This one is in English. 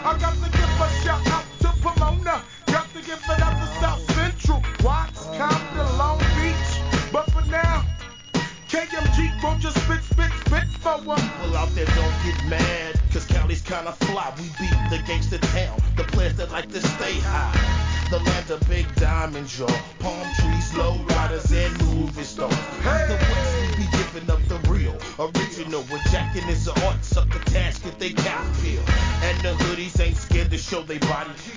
I got to give a shout out to Pomona. Got to give it out to South Central, Watts, Compton, Long Beach. But for now, KMG won't just spit for us. People out there don't get mad, cause Cali's kinda fly. We beat the gangster town, the players that like to stay high. The land of big diamonds, y'all. Palm trees, low riders, and movie stars. Hey. The West, we be giving up the real, original. With jacking is an art, suck the casket, they cap peel. And the hoodies ain't scared to show they body.